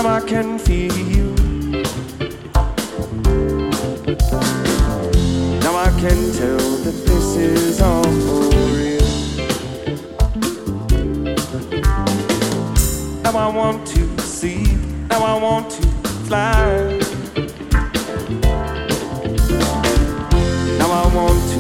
Now I can feel. Now I can tell that this is all real. Now I want to see. Now I want to fly. Now I want to